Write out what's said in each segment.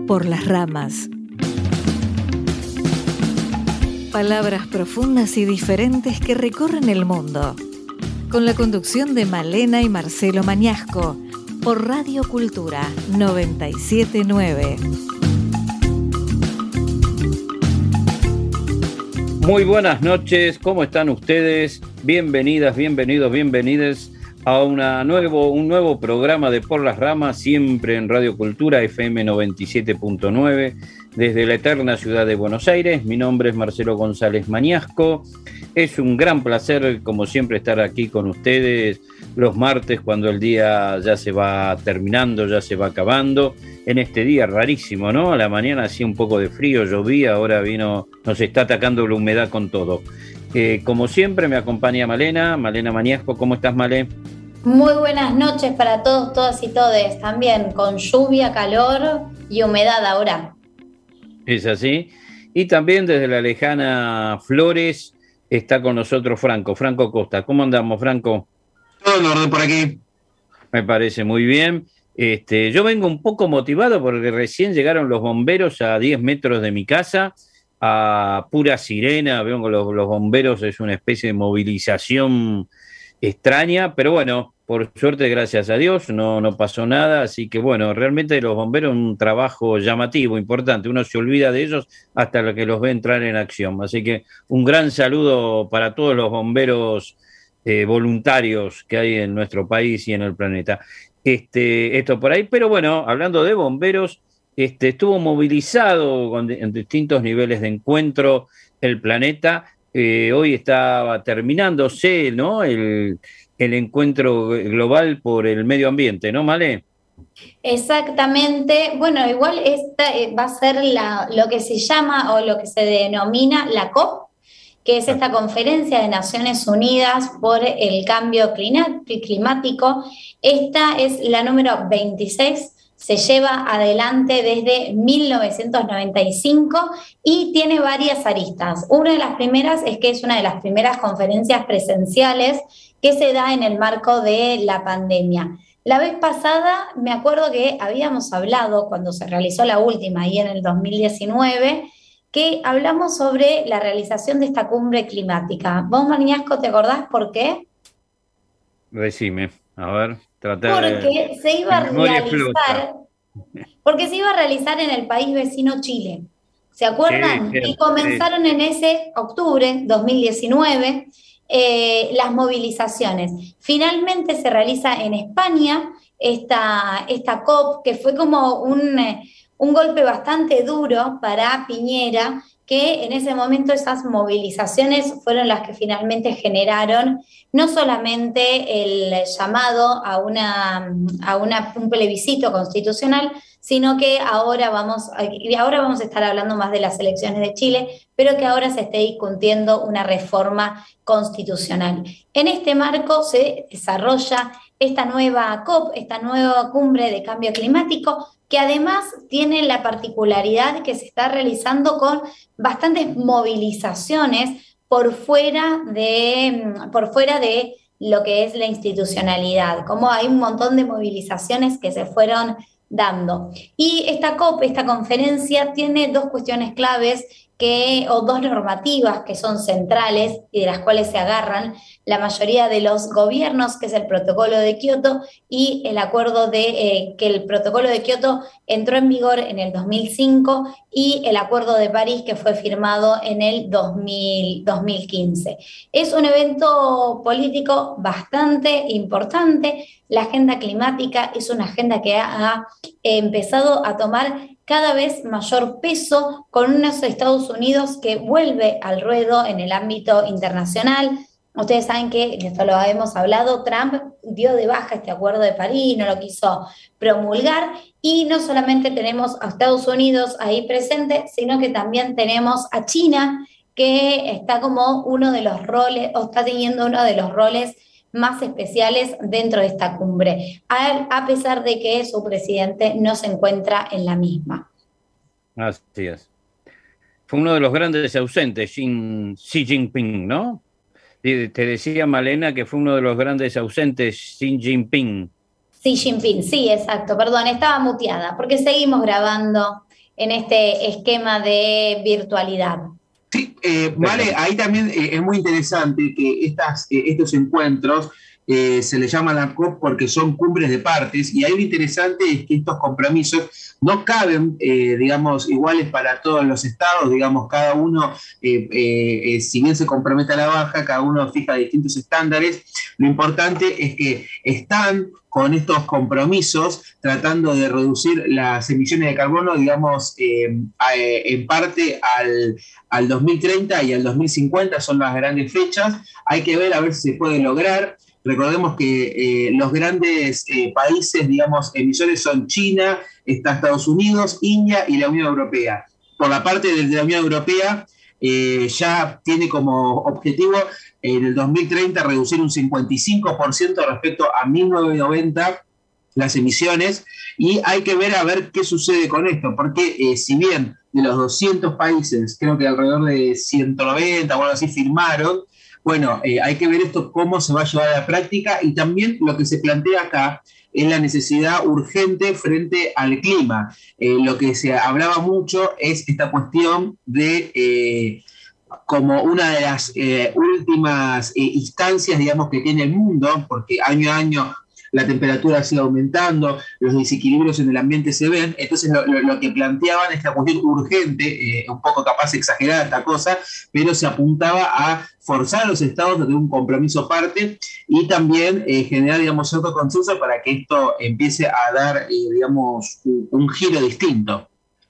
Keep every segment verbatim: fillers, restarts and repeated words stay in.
Por las ramas. Palabras profundas y diferentes que recorren el mundo. Con la conducción de Malena y Marcelo Mañasco, por Radio Cultura noventa y siete punto nueve. Muy buenas noches, ¿cómo están ustedes? Bienvenidas, bienvenidos, bienvenidas a una nuevo, un nuevo programa de Por las Ramas, siempre en Radio Cultura F M noventa y siete punto nueve, desde la eterna ciudad de Buenos Aires. Mi nombre es Marcelo González Mañasco. Es un gran placer, como siempre, estar aquí con ustedes los martes, cuando el día ya se va terminando, ya se va acabando. En este día rarísimo, ¿no? A la mañana hacía un poco de frío, llovía, ahora vino, nos está atacando la humedad con todo. Eh, como siempre, me acompaña Malena, Malena Mañasco. ¿Cómo estás, Malé? Muy buenas noches para todos, todas y todes, también con lluvia, calor y humedad ahora. Es así. Y también desde la lejana Flores está con nosotros Franco, Franco Costa. ¿Cómo andamos, Franco? Todo en orden por aquí. Me parece muy bien. Este, yo vengo un poco motivado porque recién llegaron los bomberos a diez metros de mi casa, a pura sirena. Veo que los, los bomberos es una especie de movilización extraña, pero bueno, por suerte, gracias a Dios, no, no pasó nada, así que bueno, realmente los bomberos un trabajo llamativo, importante, uno se olvida de ellos hasta que los ve entrar en acción, así que un gran saludo para todos los bomberos eh, voluntarios que hay en nuestro país y en el planeta. Este, esto por ahí, pero bueno, hablando de bomberos, este, estuvo movilizado con, en distintos niveles de encuentro el planeta. Eh, hoy estaba terminándose, ¿no?, el, el encuentro global por el medio ambiente, ¿no, Malé? Exactamente. Bueno, igual esta va a ser la, lo que se llama o lo que se denomina la COP, que es esta conferencia de Naciones Unidas por el cambio climático. Esta es la número veintiséis. Se lleva adelante desde mil novecientos noventa y cinco y tiene varias aristas. Una de las primeras es que es una de las primeras conferencias presenciales que se da en el marco de la pandemia. La vez pasada me acuerdo que habíamos hablado, cuando se realizó la última, ahí en el dos mil diecinueve, que hablamos sobre la realización de esta cumbre climática. ¿Vos, Mañasco, te acordás por qué? Decime, a ver. Porque se iba a realizar, porque se iba a realizar en el país vecino Chile. ¿Se acuerdan? Sí, sí, y comenzaron sí. En ese octubre dos mil diecinueve eh, las movilizaciones. Finalmente se realiza en España esta, esta COP, que fue como un, un golpe bastante duro para Piñera, que en ese momento esas movilizaciones fueron las que finalmente generaron no solamente el llamado a, una, a una, un plebiscito constitucional, sino que ahora vamos, ahora vamos a estar hablando más de las elecciones de Chile, pero que ahora se esté discutiendo una reforma constitucional. En este marco se desarrolla esta nueva COP, esta nueva cumbre de cambio climático, que además tiene la particularidad que se está realizando con bastantes movilizaciones por fuera de, por fuera de lo que es la institucionalidad, como hay un montón de movilizaciones que se fueron dando. Y esta COP, esta conferencia, tiene dos cuestiones claves que, o dos normativas que son centrales y de las cuales se agarran la mayoría de los gobiernos, que es el Protocolo de Kioto y el acuerdo de eh, que el Protocolo de Kioto entró en vigor en el dos mil cinco y el Acuerdo de París, que fue firmado en el dos mil, dos mil quince. Es un evento político bastante importante. La agenda climática es una agenda que ha, ha empezado a tomar cada vez mayor peso, con unos Estados Unidos que vuelve al ruedo en el ámbito internacional. Ustedes saben que, esto lo hemos hablado, Trump dio de baja este Acuerdo de París, no lo quiso promulgar, y no solamente tenemos a Estados Unidos ahí presente, sino que también tenemos a China, que está como uno de los roles, o está teniendo uno de los roles más especiales dentro de esta cumbre, a, a pesar de que su presidente no se encuentra en la misma. Así es. Fue uno de los grandes ausentes, Xi, Xi Jinping, ¿no? Te decía Malena que fue uno de los grandes ausentes, Xi Jinping. Xi Jinping, sí, exacto, perdón, estaba muteada, porque seguimos grabando en este esquema de virtualidad. Sí, eh, vale, ahí también eh, es muy interesante que estas, eh, estos encuentros eh, se les llama la COP porque son cumbres de partes, y ahí lo interesante es que estos compromisos no caben, eh, digamos, iguales para todos los estados, digamos, cada uno, eh, eh, eh, si bien se compromete a la baja, cada uno fija distintos estándares. Lo importante es que están con estos compromisos tratando de reducir las emisiones de carbono, digamos, eh, a, en parte al, al dos mil treinta y al dos mil cincuenta, son las grandes fechas. Hay que ver a ver si se puede lograr. Recordemos que eh, los grandes eh, países, digamos, emisores son China, está Estados Unidos, India y la Unión Europea. Por la parte de la Unión Europea, eh, ya tiene como objetivo en el dos mil treinta reducir un cincuenta y cinco por ciento respecto a mil novecientos noventa las emisiones, y hay que ver a ver qué sucede con esto, porque eh, si bien de los doscientos países, creo que alrededor de ciento noventa o algo así firmaron, bueno, eh, hay que ver esto cómo se va a llevar a la práctica, y también lo que se plantea acá es la necesidad urgente frente al clima. Eh, lo que se hablaba mucho es esta cuestión de, eh, como una de las eh, últimas eh, instancias, digamos, que tiene el mundo, porque año a año la temperatura sigue aumentando, los desequilibrios en el ambiente se ven. Entonces lo, lo, lo que planteaban es la cuestión urgente, eh, un poco capaz exagerada esta cosa, pero se apuntaba a forzar a los estados a tener un compromiso aparte, y también eh, generar, digamos, cierto consenso para que esto empiece a dar, eh, digamos, un, un giro distinto.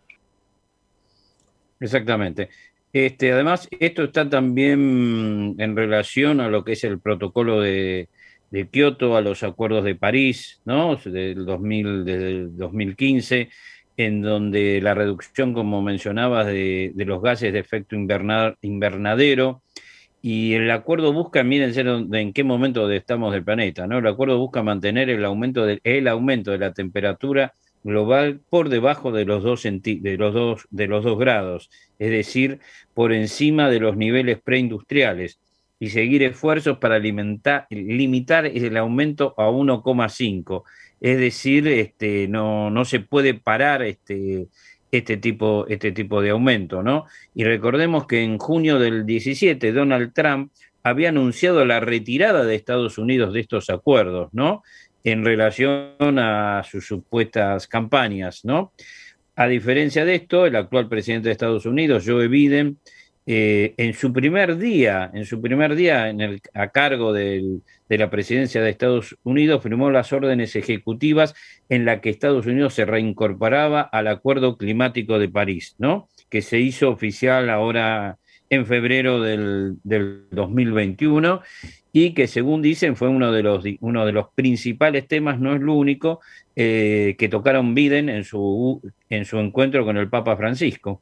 Exactamente. Este, además, esto está también en relación a lo que es el protocolo de de Kioto, a los acuerdos de París, ¿no? Del dos mil, del dos mil quince, en donde la reducción, como mencionabas, de, de los gases de efecto inverna, invernadero, y el acuerdo busca, mírense en qué momento estamos del planeta, ¿no? El acuerdo busca mantener el aumento de, el aumento de la temperatura global por debajo de los dos de los dos de los dos grados, es decir, por encima de los niveles preindustriales, y seguir esfuerzos para alimentar, limitar el aumento a uno coma cinco. Es decir, este, no, no se puede parar este, este, tipo, este tipo de aumento, ¿no? Y recordemos que en junio del diecisiete, Donald Trump había anunciado la retirada de Estados Unidos de estos acuerdos, ¿no? En relación a sus supuestas campañas, ¿no? A diferencia de esto, el actual presidente de Estados Unidos, Joe Biden, Eh, en su primer día, en su primer día en el, a cargo del, de la presidencia de Estados Unidos, firmó las órdenes ejecutivas en la que Estados Unidos se reincorporaba al Acuerdo Climático de París, ¿no? Que se hizo oficial ahora en febrero del, del dos mil veintiuno, y que, según dicen, fue uno de los, uno de los principales temas, no es lo único, eh, que tocaron Biden en su, en su encuentro con el Papa Francisco.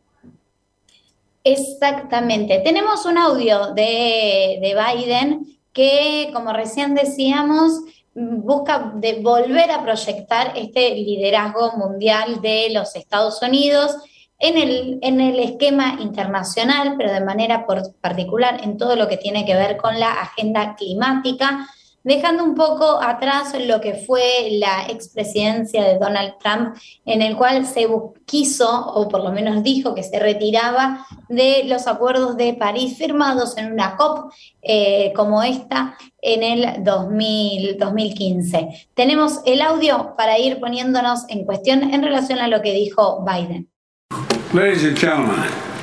Exactamente. Tenemos un audio de, de Biden que, como recién decíamos, busca de volver a proyectar este liderazgo mundial de los Estados Unidos en el, en el esquema internacional, pero de manera por particular en todo lo que tiene que ver con la agenda climática, dejando un poco atrás lo que fue la expresidencia de Donald Trump, en el cual se quiso, o por lo menos dijo que se retiraba de los acuerdos de París firmados en una COP eh, como esta en el dos mil, dos mil quince. Tenemos el audio para ir poniéndonos en cuestión en relación a lo que dijo Biden. Ladies and gentlemen,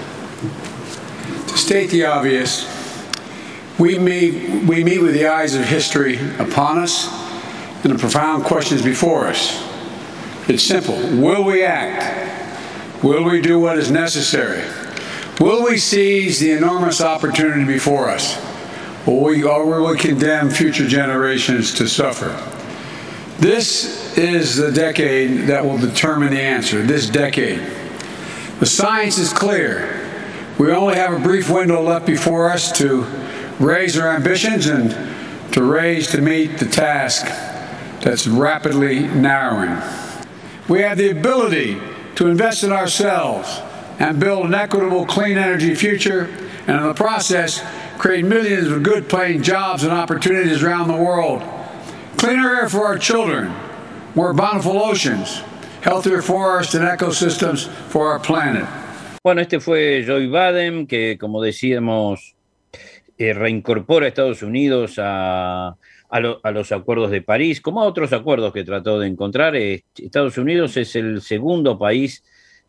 to state the obvious, We meet, we meet with the eyes of history upon us and the profound questions before us. It's simple. Will we act? Will we do what is necessary? Will we seize the enormous opportunity before us? Or will we, or will we condemn future generations to suffer? This is the decade that will determine the answer, this decade. The science is clear. We only have a brief window left before us to raise our ambitions and to raise to meet the task that's rapidly narrowing. We have the ability to invest in ourselves and build an equitable, clean energy future, and in the process, create millions of good-paying jobs and opportunities around the world. Cleaner air for our children, more bountiful oceans, healthier forests and ecosystems for our planet. Bueno, este fue Joe Biden, que como decíamos, eh, reincorpora a Estados Unidos a, a, lo, a los acuerdos de París, como a otros acuerdos que trató de encontrar. Eh, Estados Unidos es el segundo país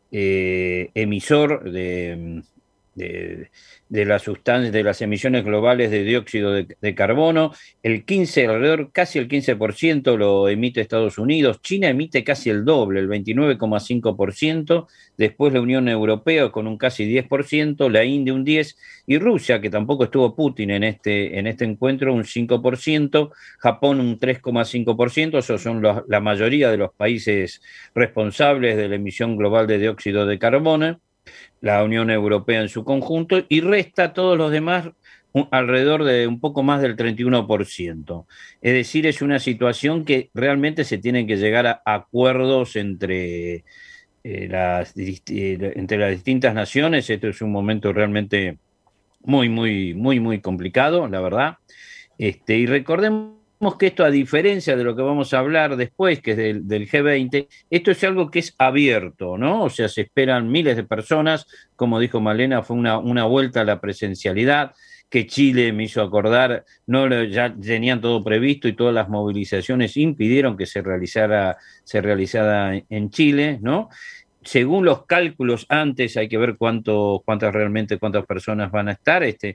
eh, emisor de... de de las sustancias, de las emisiones globales de dióxido de, de carbono. El quince, alrededor, casi el quince por ciento lo emite Estados Unidos. China emite casi el doble, el veintinueve coma cinco por ciento. Después la Unión Europea con un casi diez por ciento, la India un diez por ciento, y Rusia, que tampoco estuvo Putin en este, en este encuentro, un cinco por ciento. Japón un tres coma cinco por ciento. Esos son los, la mayoría de los países responsables de la emisión global de dióxido de carbono. La Unión Europea en su conjunto, y resta todos los demás un, alrededor de un poco más del treinta y uno por ciento. Es decir, es una situación que realmente se tienen que llegar a acuerdos entre, eh, las, eh, entre las distintas naciones. Esto es un momento realmente muy, muy, muy, muy complicado, la verdad. Este, y recordemos que esto, a diferencia de lo que vamos a hablar después, que es del, del G veinte, esto es algo que es abierto, ¿no? O sea, se esperan miles de personas, como dijo Malena, fue una, una vuelta a la presencialidad, que Chile me hizo acordar, no lo, ya tenían todo previsto y todas las movilizaciones impidieron que se realizara, se realizara en Chile, ¿no? Según los cálculos antes, hay que ver cuánto, cuántas realmente, cuántas personas van a estar, este...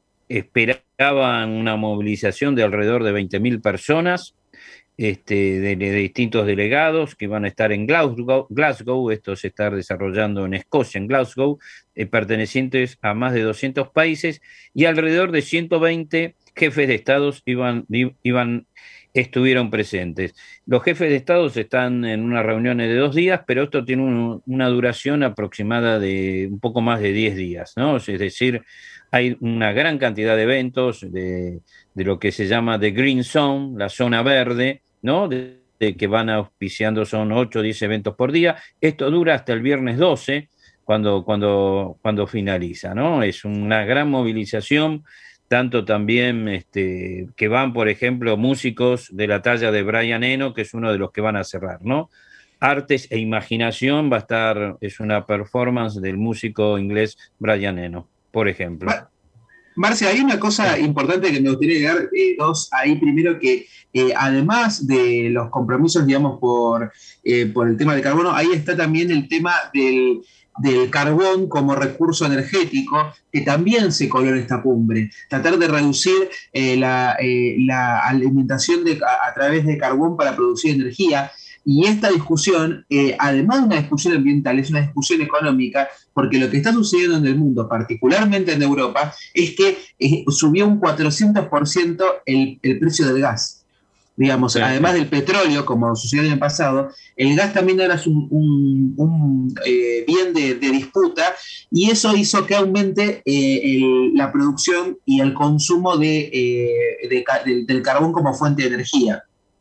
esperaban una movilización de alrededor de veinte mil personas, este, de, de distintos delegados que van a estar en Glasgow, Glasgow esto se está desarrollando en Escocia, en Glasgow, eh, pertenecientes a más de doscientos países, y alrededor de ciento veinte jefes de estados iban, iban, estuvieron presentes. Los jefes de estados están en unas reuniones de dos días, pero esto tiene un, una duración aproximada de un poco más de diez días, ¿no? Es decir, hay una gran cantidad de eventos de, de lo que se llama The Green Zone, la zona verde, ¿no? De, de que van auspiciando, son ocho o diez eventos por día. Esto dura hasta el viernes doce, cuando, cuando, cuando finaliza, ¿no? Es una gran movilización, tanto también este, que van, por ejemplo, músicos de la talla de Brian Eno, que es uno de los que van a cerrar, ¿no? Artes e Imaginación va a estar, es una performance del músico inglés Brian Eno, por ejemplo. Marcia, hay una cosa importante que me gustaría agregar, eh, dos, ahí primero que eh, además de los compromisos, digamos, por, eh, por el tema del carbono, ahí está también el tema del, del carbón como recurso energético, que también se coló en esta cumbre. Tratar de reducir eh, la, eh, la alimentación de, a, a través de carbón para producir energía. Y esta discusión, eh, además de una discusión ambiental, es una discusión económica, porque lo que está sucediendo en el mundo, particularmente en Europa, es que eh, subió un cuatrocientos por ciento el, el precio del gas. Digamos, sí, además sí. del petróleo, como sucedió en el pasado, el gas también ahora es un, un, un eh, bien de, de disputa, y eso hizo que aumente eh, el, la producción y el consumo de, eh, de, de, del carbón como fuente de energía.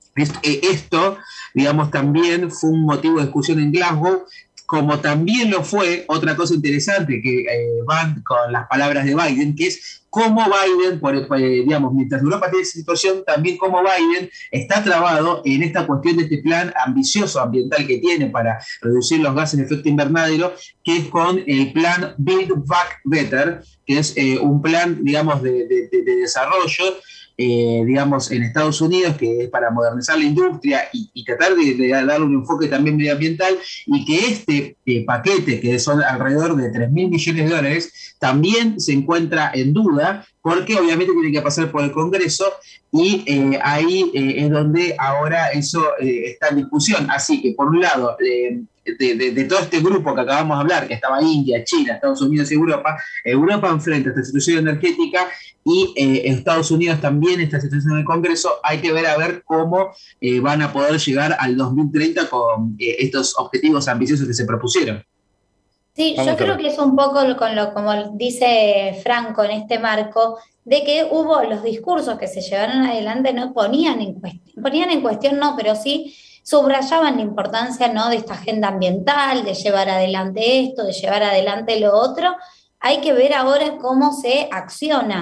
Esto, digamos, también fue un motivo de discusión en Glasgow, como también lo fue otra cosa interesante que eh, van con las palabras de Biden, que es cómo Biden, por, por, digamos, mientras Europa tiene esa situación, también cómo Biden está trabado en esta cuestión de este plan ambicioso ambiental que tiene para reducir los gases de efecto invernadero, que es con el plan Build Back Better, que es eh, un plan, digamos, de, de, de, de desarrollo, Eh, digamos, en Estados Unidos, que es para modernizar la industria y, y tratar de, de darle un enfoque también medioambiental, y que este eh, paquete, que son alrededor de tres mil millones de dólares, también se encuentra en duda, porque obviamente tiene que pasar por el Congreso, y eh, ahí eh, es donde ahora eso eh, está en discusión. Así que, por un lado, eh, De, de, de todo este grupo que acabamos de hablar, que estaba India, China, Estados Unidos y Europa, Europa enfrenta esta situación energética, y eh, Estados Unidos también esta situación en el Congreso. Hay que ver a ver cómo eh, van a poder llegar al dos mil treinta con eh, estos objetivos ambiciosos que se propusieron. Sí, Vamos yo creo que es un poco con lo, como dice Franco en este marco, de que hubo los discursos que se llevaron adelante, no ponían en cuestión, ponían en cuestión no, pero sí subrayaban la importancia, ¿no?, de esta agenda ambiental, de llevar adelante esto, de llevar adelante lo otro. Hay que ver ahora cómo se acciona.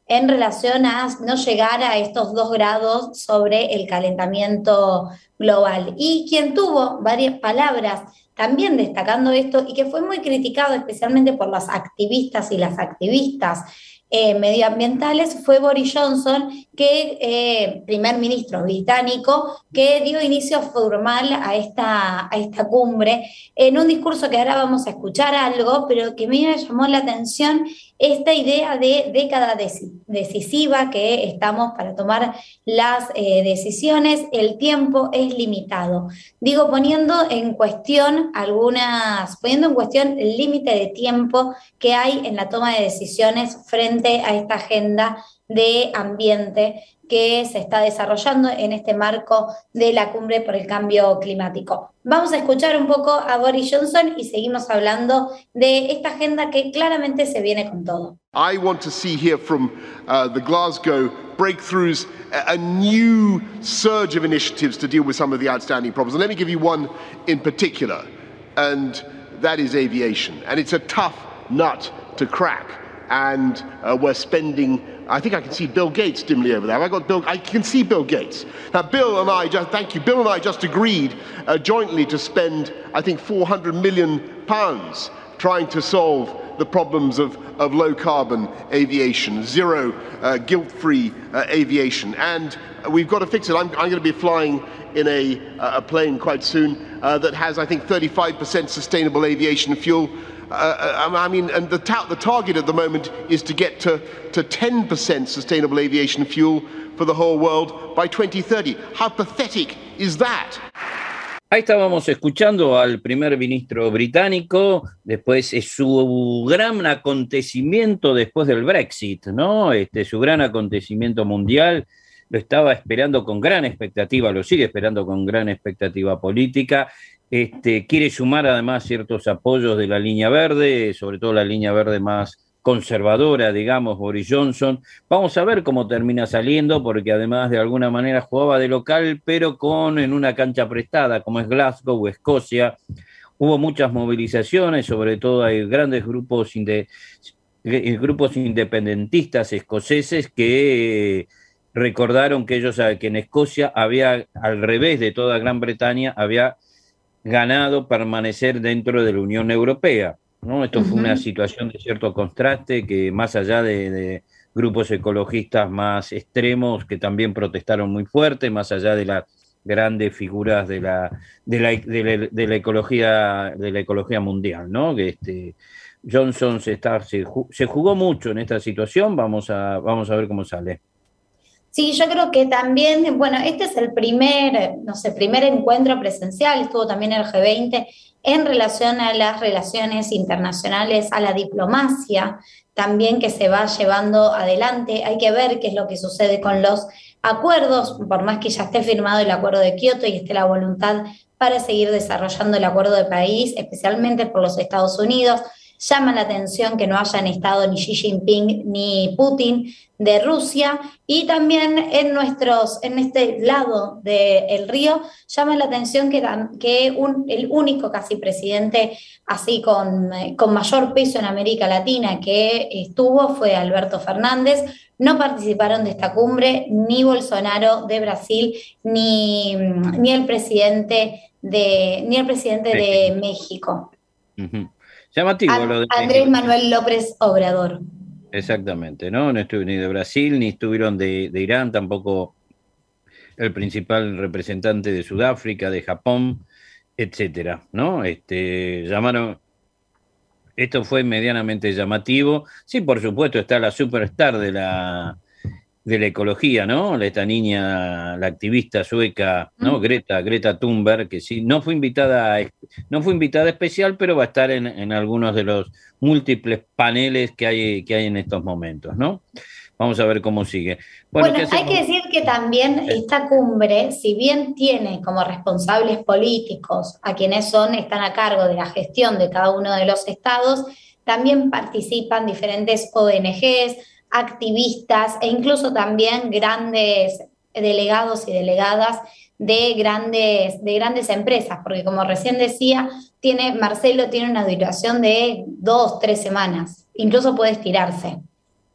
en relación a no llegar a estos dos grados sobre el calentamiento global. Y quien tuvo varias palabras también destacando esto y que fue muy criticado especialmente por las activistas y las activistas Eh, medioambientales fue Boris Johnson, que eh, primer ministro británico, que dio inicio formal a esta, a esta cumbre, en un discurso que ahora vamos a escuchar algo, pero que me llamó la atención esta idea de década decisiva que estamos para tomar las eh, decisiones, el tiempo es limitado. Digo, poniendo en cuestión algunas, poniendo en cuestión el límite de tiempo que hay en la toma de decisiones frente a esta agenda de ambiente que se está desarrollando en este marco de la cumbre por el cambio climático. Vamos a escuchar un poco a Boris Johnson y seguimos hablando de esta agenda que claramente se viene con todo. I want to see here from uh, the Glasgow breakthroughs a, a new surge of initiatives to deal with some of the outstanding problems. And let me give you one in particular, and that is aviation. And it's a tough nut to crack. And uh, we're spending, I think I can see Bill Gates dimly over there. Have I got Bill? I can see Bill Gates. Now, Bill and I just, thank you, Bill and I just agreed uh, jointly to spend, I think, four hundred million pounds trying to solve the problems of, of low-carbon aviation, zero uh, guilt-free uh, aviation. And we've got to fix it. I'm, I'm going to be flying in a, a plane quite soon uh, that has, I think, thirty-five percent sustainable aviation fuel. Uh, I mean, and the, ta- the target at the moment is to get to, to ten percent sustainable aviation fuel for the whole world by twenty thirty. How pathetic is that? Ahí estábamos escuchando al primer ministro británico, después es su gran acontecimiento después del Brexit, ¿no? Este, su gran acontecimiento mundial, lo estaba esperando con gran expectativa, lo sigue esperando con gran expectativa política. Este, quiere sumar además ciertos apoyos de la línea verde, sobre todo la línea verde más conservadora, digamos, Boris Johnson. Vamos a ver cómo termina saliendo, porque además de alguna manera jugaba de local, pero con en una cancha prestada, como es Glasgow o Escocia. Hubo muchas movilizaciones, sobre todo hay grandes grupos, inde, grupos independentistas escoceses que eh, recordaron que ellos, que en Escocia había, al revés de toda Gran Bretaña, había ganado permanecer dentro de la Unión Europea, ¿no? Esto uh-huh. fue una situación de cierto contraste que, más allá de, de grupos ecologistas más extremos que también protestaron muy fuerte, más allá de las grandes figuras de la, de la, de la, de la ecología de la ecología mundial, ¿no? Que este Johnson se está se, se jugó mucho en esta situación. Vamos a vamos a ver cómo sale. Sí, yo creo que también, bueno, este es el primer, no sé, primer encuentro presencial, estuvo también el G veinte, en relación a las relaciones internacionales, a la diplomacia también que se va llevando adelante. Hay que ver qué es lo que sucede con los acuerdos, por más que ya esté firmado el acuerdo de Kioto y esté la voluntad para seguir desarrollando el acuerdo de París, especialmente por los Estados Unidos. Llama la atención que no hayan estado ni Xi Jinping ni Putin de Rusia, y también en nuestros, en este lado del río, llama la atención que, que un, el único casi presidente así con, con mayor peso en América Latina que estuvo fue Alberto Fernández. No participaron de esta cumbre ni Bolsonaro de Brasil, ni, ni el presidente de, ni el presidente de México. Uh-huh. Llamativo a, lo de Andrés Manuel López Obrador. Exactamente, ¿no? No estuvieron ni de Brasil, ni estuvieron de, de Irán, tampoco el principal representante de Sudáfrica, de Japón, etcétera, ¿no? Este, llamaron, esto fue medianamente llamativo. Sí, por supuesto, está la superstar de la de la ecología, ¿no? Esta niña, la activista sueca, ¿no? Mm. Greta, Greta Thunberg, que sí, no fue invitada, no fue invitada especial, pero va a estar en, en algunos de los múltiples paneles que hay, que hay en estos momentos, ¿no? Vamos a ver cómo sigue. Bueno, bueno hay que decir que también esta cumbre, si bien tiene como responsables políticos a quienes son, están a cargo de la gestión de cada uno de los estados, también participan diferentes O N Ges, activistas e incluso también grandes delegados y delegadas de grandes, de grandes empresas, porque como recién decía, tiene, Marcelo tiene una duración de dos, tres semanas, incluso puede estirarse.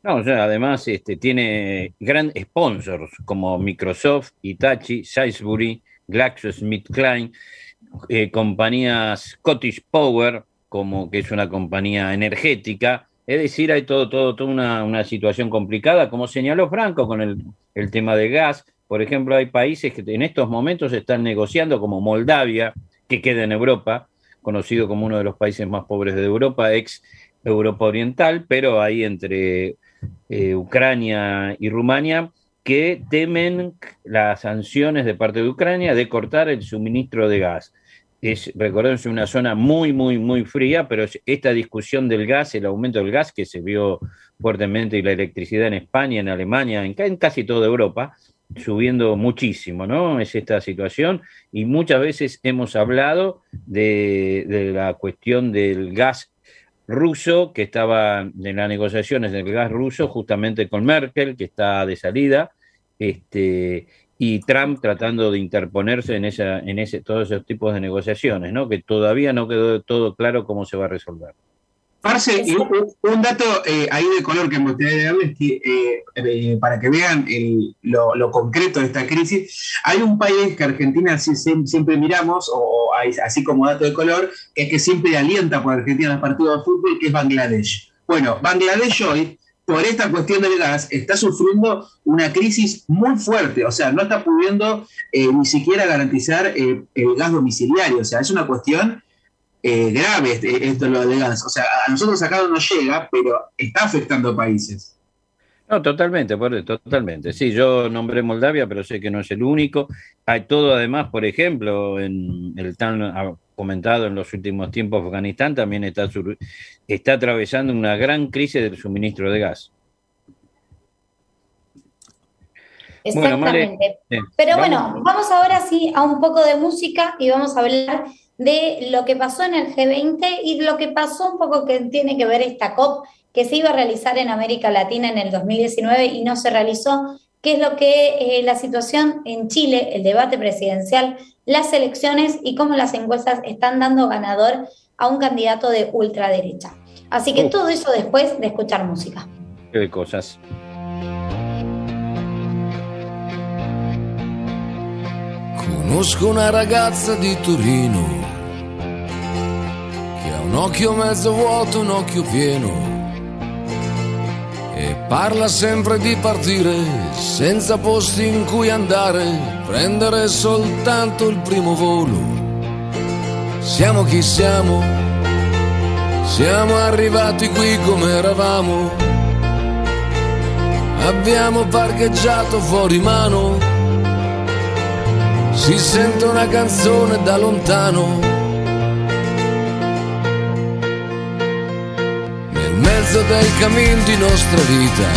No, o sea, además este, tiene grandes sponsors como Microsoft, Hitachi, Sainsbury, GlaxoSmithKline, eh, compañías Scottish Power, como que es una compañía energética. Es decir, hay todo, todo, toda una, una situación complicada, como señaló Franco con el, el tema de gas. Por ejemplo, hay países que en estos momentos están negociando, como Moldavia, que queda en Europa, conocido como uno de los países más pobres de Europa, ex Europa Oriental, pero ahí entre eh, Ucrania y Rumania, que temen las sanciones de parte de Ucrania de cortar el suministro de gas. Es, recordemos, una zona muy, muy, muy fría, pero esta discusión del gas, el aumento del gas que se vio fuertemente, y la electricidad en España, en Alemania, en, en casi toda Europa, subiendo muchísimo, ¿no? Es esta situación, y muchas veces hemos hablado de, de la cuestión del gas ruso, que estaba en las negociaciones del gas ruso justamente con Merkel, que está de salida, este, y Trump tratando de interponerse en esa, en ese, todos esos tipos de negociaciones, ¿no? Que todavía no quedó todo claro cómo se va a resolver. Parce, y un, un dato eh, ahí de color que me gustaría darles, que, eh, eh, para que vean el, lo, lo concreto de esta crisis. Hay un país que Argentina sí, siempre miramos, o, o hay, así como dato de color, que es que siempre alienta por Argentina los partidos de fútbol, que es Bangladesh. Bueno, Bangladesh hoy, por esta cuestión del gas, está sufriendo una crisis muy fuerte. O sea, no está pudiendo eh, ni siquiera garantizar eh, el gas domiciliario. O sea, es una cuestión Eh, grave este, esto lo de gas. O sea, a nosotros acá no nos llega, pero está afectando a países. No, totalmente, totalmente. Sí, yo nombré Moldavia, pero sé que no es el único. Hay todo, además, por ejemplo, en el tan comentado en los últimos tiempos, Afganistán también está, sur, está atravesando una gran crisis del suministro de gas. Exactamente. Bueno, Male, pero vamos. Bueno, vamos ahora sí a un poco de música y vamos a hablar de lo que pasó en el G veinte y lo que pasó un poco que tiene que ver esta COP que se iba a realizar en América Latina en el dos mil diecinueve y no se realizó, que es lo que eh, la situación en Chile, el debate presidencial, las elecciones y cómo las encuestas están dando ganador a un candidato de ultraderecha. Así que uh. todo eso después de escuchar música. Qué cosas. Conosco una ragazza di Torino che ha un occhio mezzo vuoto, un occhio pieno e parla sempre di partire senza posti in cui andare, prendere soltanto il primo volo. Siamo chi siamo, siamo arrivati qui come eravamo, abbiamo parcheggiato fuori mano. Si sente una canzone da lontano, nel mezzo del cammin di nostra vita,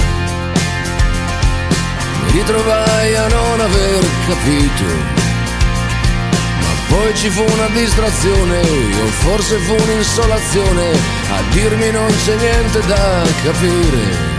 mi ritrovai a non aver capito, ma poi ci fu una distrazione, o forse fu un'insolazione, a dirmi non c'è niente da capire.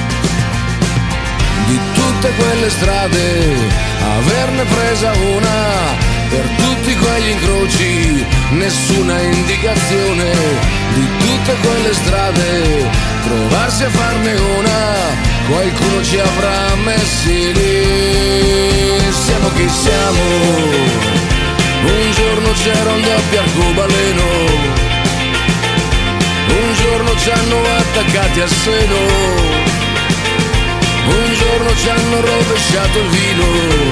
Di tutte quelle strade, averne presa una, per tutti quegli incroci, nessuna indicazione. Di tutte quelle strade, provarsi a farne una, qualcuno ci avrà messi lì. Siamo chi siamo, un giorno c'era un doppio arcobaleno, un giorno ci hanno attaccati a seno, un giorno ci hanno rovesciato il vino.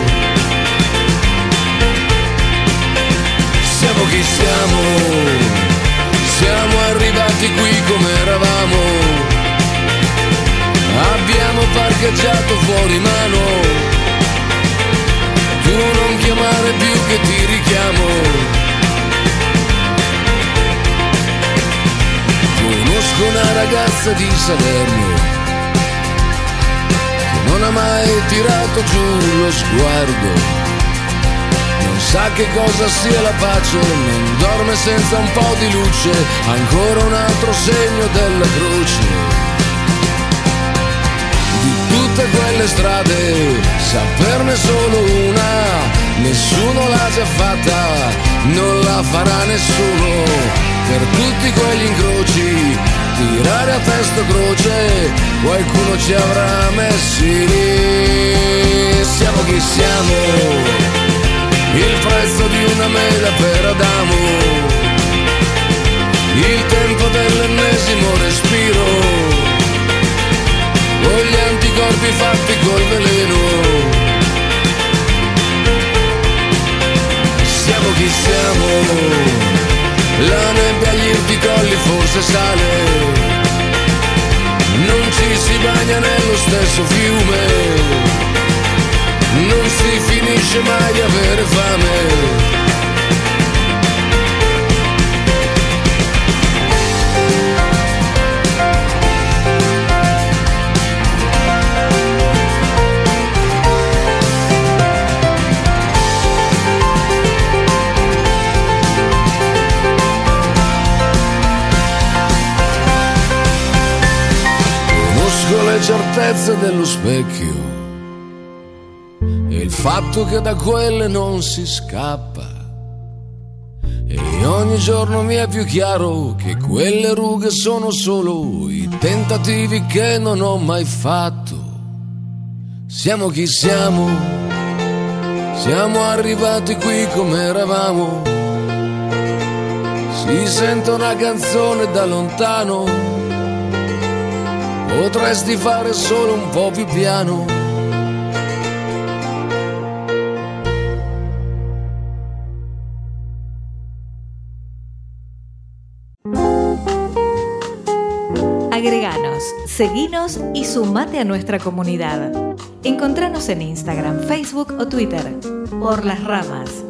Siamo chi siamo, siamo arrivati qui come eravamo, abbiamo parcheggiato fuori mano, tu non chiamare più che ti richiamo. Conosco una ragazza di Salerno, non ha mai tirato giù lo sguardo, non sa che cosa sia la pace, non dorme senza un po' di luce, ancora un altro segno della croce. Di tutte quelle strade, saperne solo una, nessuno l'ha già fatta, non la farà nessuno, per tutti quegli incroci, tirare a testa croce, qualcuno ci avrà messi lì. Siamo chi siamo, il prezzo di una mela per Adamo, il tempo dell'ennesimo respiro, o gli anticorpi fatti col veleno. Siamo chi siamo, la nebbia agli irticolli forse sale, non ci si bagna nello stesso fiume, non si finisce mai di avere fame. Le certezze dello specchio e il fatto che da quelle non si scappa, e ogni giorno mi è più chiaro che quelle rughe sono solo i tentativi che non ho mai fatto. Siamo chi siamo, siamo arrivati qui come eravamo, si sente una canzone da lontano, potresti fare solo un po' più piano. Agreganos, seguinos y sumate a nuestra comunidad. Encontranos en Instagram, Facebook o Twitter. Por las Ramas.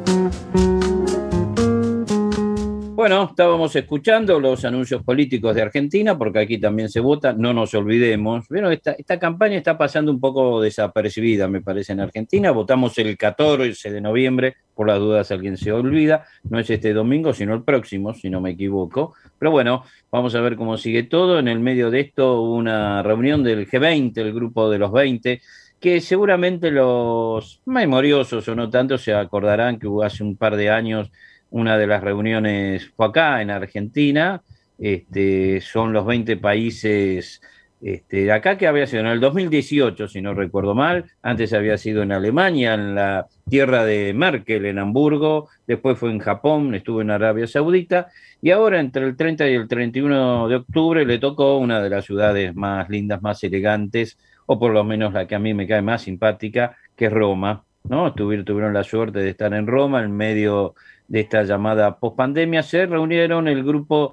Bueno, estábamos escuchando los anuncios políticos de Argentina, porque aquí también se vota, no nos olvidemos. Bueno, esta, esta campaña está pasando un poco desapercibida, me parece, en Argentina. Votamos el catorce de noviembre, por las dudas alguien se olvida. No es este domingo, sino el próximo, si no me equivoco. Pero bueno, vamos a ver cómo sigue todo. En el medio de esto, una reunión del G veinte, el grupo de los veinte, que seguramente los memoriosos o no tanto se acordarán que hubo hace un par de años. Una de las reuniones fue acá, en Argentina. Este, son los veinte países este, de acá, que había sido en el dos mil dieciocho, si no recuerdo mal. Antes había sido en Alemania, en la tierra de Merkel, en Hamburgo. Después fue en Japón, estuvo en Arabia Saudita. Y ahora, entre el treinta y el treinta y uno de octubre, le tocó una de las ciudades más lindas, más elegantes, o por lo menos la que a mí me cae más simpática, que es Roma, ¿no? Tuvieron, tuvieron la suerte de estar en Roma en medio de esta llamada pospandemia. Se reunieron el grupo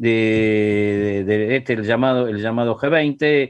de, de, de este, el llamado, el llamado G veinte,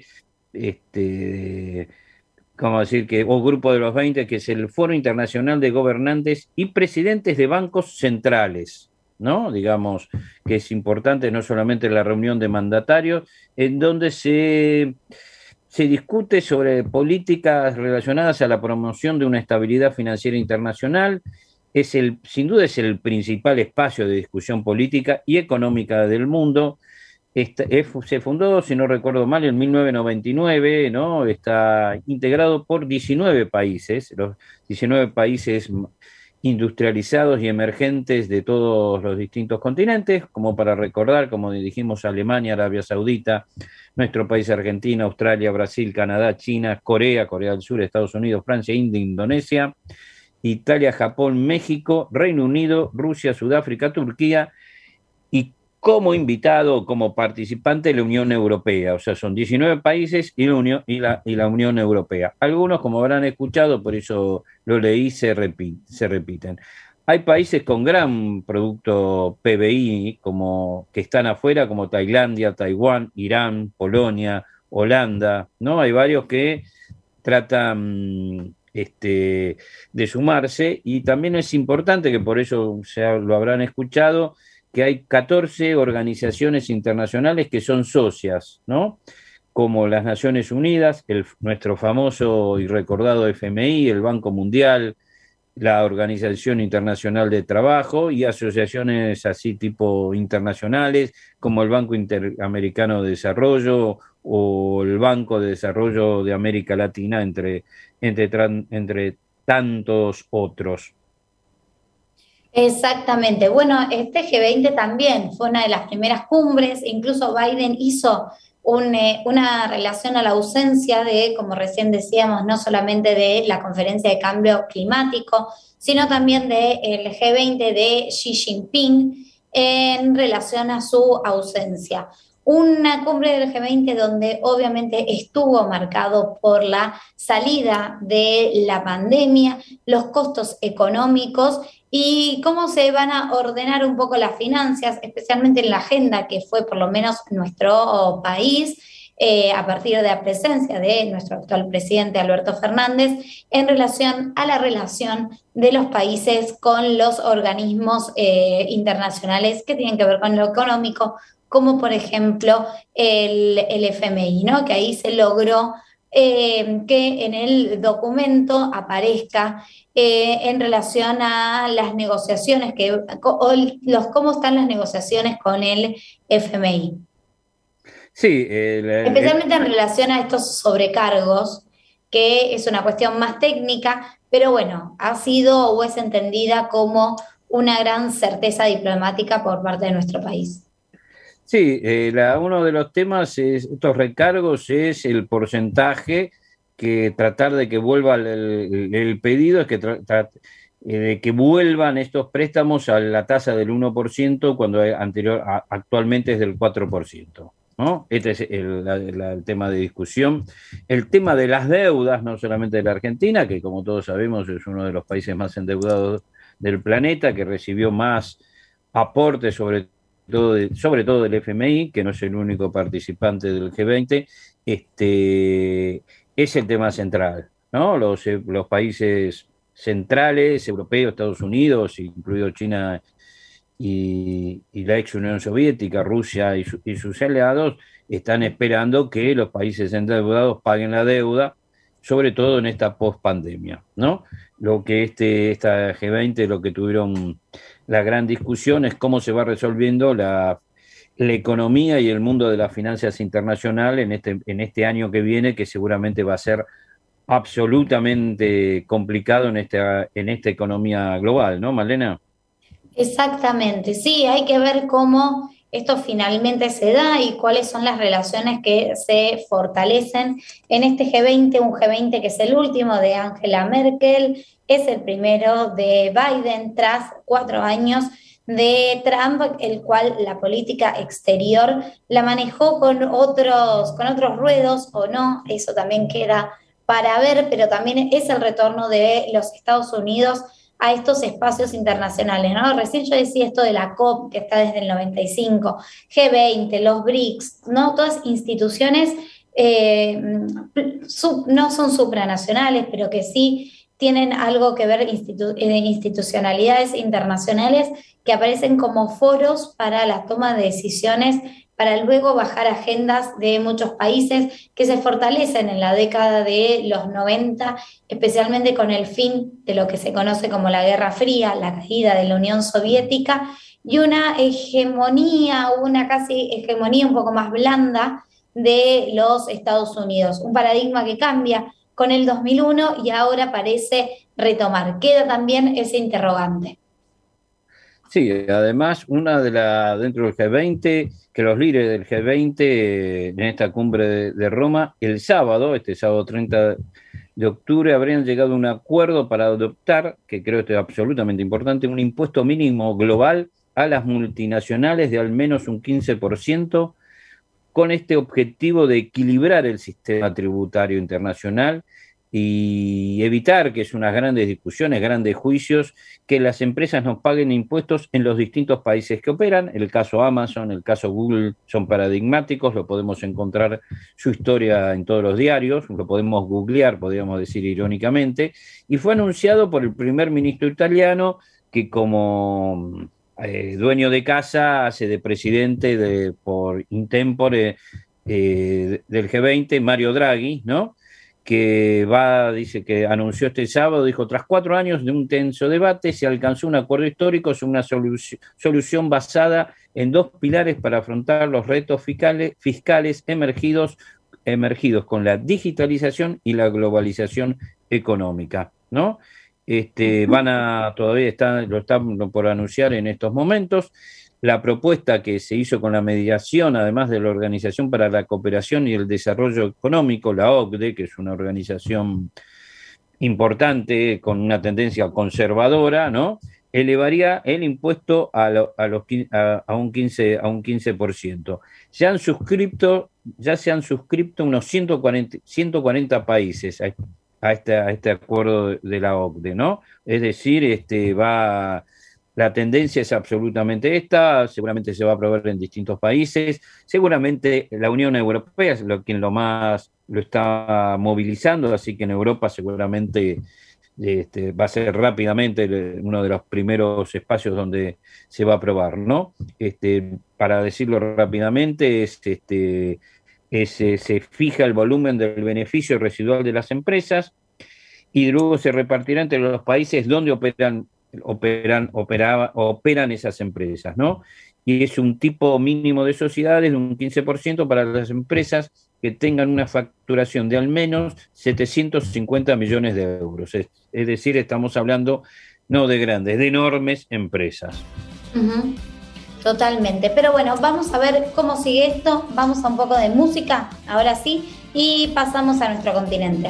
este, ¿cómo decir? Que, o grupo de los veinte, que es el Foro Internacional de Gobernantes y Presidentes de Bancos Centrales, ¿no? Digamos que es importante no solamente la reunión de mandatarios, en donde se, se discute sobre políticas relacionadas a la promoción de una estabilidad financiera internacional. Es el, sin duda es el principal espacio de discusión política y económica del mundo. Esta, es, se fundó, si no recuerdo mal, en mil novecientos noventa y nueve, ¿no? Está integrado por diecinueve países, los diecinueve países industrializados y emergentes de todos los distintos continentes, como para recordar, como dijimos, Alemania, Arabia Saudita, nuestro país Argentina, Australia, Brasil, Canadá, China, Corea, Corea del Sur, Estados Unidos, Francia, India, Indonesia, Italia, Japón, México, Reino Unido, Rusia, Sudáfrica, Turquía, y como invitado, como participante, la Unión Europea. O sea, son diecinueve países y la Unión, y la, y la Unión Europea. Algunos, como habrán escuchado, por eso lo leí, se, repite, se repiten. Hay países con gran producto P B I como, que están afuera, como Tailandia, Taiwán, Irán, Polonia, Holanda, ¿no? Hay varios que tratan Este, de sumarse, y también es importante, que por eso se ha, lo habrán escuchado, que hay catorce organizaciones internacionales que son socias, ¿no? Como las Naciones Unidas, el, nuestro famoso y recordado F M I, el Banco Mundial, la Organización Internacional de Trabajo, y asociaciones así tipo internacionales, como el Banco Interamericano de Desarrollo o el Banco de Desarrollo de América Latina, entre, entre, entre tantos otros. Exactamente. Bueno, este G veinte también fue una de las primeras cumbres, incluso Biden hizo un, eh, una relación a la ausencia de, como recién decíamos, no solamente de la conferencia de cambio climático, sino también del G veinte de Xi Jinping en relación a su ausencia. Una cumbre del G veinte donde obviamente estuvo marcado por la salida de la pandemia, los costos económicos y cómo se van a ordenar un poco las finanzas, especialmente en la agenda que fue por lo menos nuestro país, eh, a partir de la presencia de nuestro actual presidente Alberto Fernández, en relación a la relación de los países con los organismos eh, internacionales que tienen que ver con lo económico, como por ejemplo el, el F M I, ¿no? Que ahí se logró eh, que en el documento aparezca eh, en relación a las negociaciones, que, o los, cómo están las negociaciones con el F M I. Sí, el, el, especialmente en relación a estos sobrecargos, que es una cuestión más técnica, pero bueno, ha sido o es entendida como una gran certeza diplomática por parte de nuestro país. Sí, eh, la, uno de los temas, es, estos recargos, es el porcentaje que tratar de que vuelva el, el, el pedido, es que tra, tra, eh, de que vuelvan estos préstamos a la tasa del uno por ciento cuando anterior, a, actualmente es del cuatro por ciento. ¿No? Este es el, la, la, el tema de discusión. El tema de las deudas, no solamente de la Argentina, que como todos sabemos es uno de los países más endeudados del planeta, que recibió más aportes sobre todo, de, sobre todo del F M I, que no es el único participante del G veinte, este, es el tema central, ¿no? Los, los países centrales, europeos, Estados Unidos, incluido China Y, y la ex Unión Soviética, Rusia y, su, y sus aliados, están esperando que los países endeudados paguen la deuda, sobre todo en esta post-pandemia, ¿no? Lo que este, esta G veinte, lo que tuvieron la gran discusión es cómo se va resolviendo la, la economía y el mundo de las finanzas internacionales en este, en este año que viene, que seguramente va a ser absolutamente complicado en esta, en esta economía global, ¿no, Malena? Exactamente, sí, hay que ver cómo esto finalmente se da y cuáles son las relaciones que se fortalecen en este G veinte, un G veinte que es el último de Angela Merkel, es el primero de Biden tras cuatro años de Trump, el cual la política exterior la manejó con otros, con otros ruedos o no, eso también queda para ver, pero también es el retorno de los Estados Unidos a estos espacios internacionales, ¿no? Recién yo decía esto de la COP, que está desde el noventa y cinco, G veinte, los B R I C S, ¿no? Todas instituciones eh, sub, no son supranacionales, pero que sí tienen algo que ver institu eh, institucionalidades internacionales que aparecen como foros para la toma de decisiones, para luego bajar agendas de muchos países que se fortalecen en la década de los noventa, especialmente con el fin de lo que se conoce como la Guerra Fría, la caída de la Unión Soviética, y una hegemonía, una casi hegemonía un poco más blanda de los Estados Unidos. Un paradigma que cambia con el dos mil uno y ahora parece retomar. Queda también ese interrogante. Sí, además, una de las dentro del G veinte, que los líderes del G veinte en esta cumbre de, de Roma, el sábado, este sábado treinta de octubre, habrían llegado a un acuerdo para adoptar, que creo que es absolutamente importante, un impuesto mínimo global a las multinacionales de al menos un quince por ciento, con este objetivo de equilibrar el sistema tributario internacional y evitar que es unas grandes discusiones, grandes juicios, que las empresas nos paguen impuestos en los distintos países que operan. El caso Amazon, el caso Google son paradigmáticos, lo podemos encontrar su historia en todos los diarios, lo podemos googlear, podríamos decir irónicamente, y fue anunciado por el primer ministro italiano que como eh, dueño de casa hace de presidente de, por intempore eh, del G veinte, Mario Draghi, ¿no? Que va, dice que anunció este sábado, dijo, tras cuatro años de un tenso debate se alcanzó un acuerdo histórico sobre una solución, solución basada en dos pilares para afrontar los retos fiscales, fiscales emergidos, emergidos con la digitalización y la globalización económica, ¿no? este, van a, todavía están, lo están por anunciar en estos momentos. La propuesta que se hizo con la mediación, además de la Organización para la Cooperación y el Desarrollo Económico, la O C D E, que es una organización importante con una tendencia conservadora, ¿no?, elevaría el impuesto a, lo, a, los, a, a un quince, a un quince por ciento. Ya han suscrito, ya se han suscrito unos ciento cuarenta, ciento cuarenta países a, a, este, a este acuerdo de la O C D E, ¿no? Es decir, este, va, la tendencia es absolutamente esta, seguramente se va a aprobar en distintos países, seguramente la Unión Europea es lo, quien lo más lo está movilizando, así que en Europa seguramente Este, va a ser rápidamente uno de los primeros espacios donde se va a aprobar, ¿no? Este, para decirlo rápidamente, es, este, es, se fija el volumen del beneficio residual de las empresas y luego se repartirá entre los países donde operan, operan, opera, operan esas empresas, ¿no? Y es un tipo mínimo de sociedades de un quince por ciento para las empresas que tengan una facturación de al menos setecientos cincuenta millones de euros. Es, es decir, estamos hablando no de grandes, de enormes empresas. Uh-huh. Totalmente. Pero bueno, vamos a ver cómo sigue esto. Vamos a un poco de música, ahora sí, y pasamos a nuestro continente.